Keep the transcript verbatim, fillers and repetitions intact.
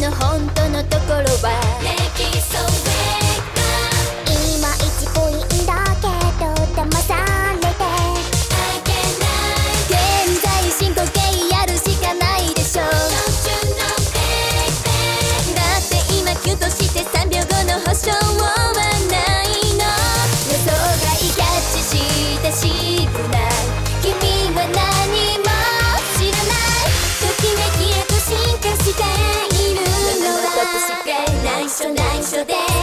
の本当のところはいまいちぽいんだけど騙されて現在進行形やるしかないでしょ。だって今キュンとしてさんびょうごの保証はないの。予想外キャッチしてしくない君は何も知らない。ときめきへと進化しているのは内緒内緒で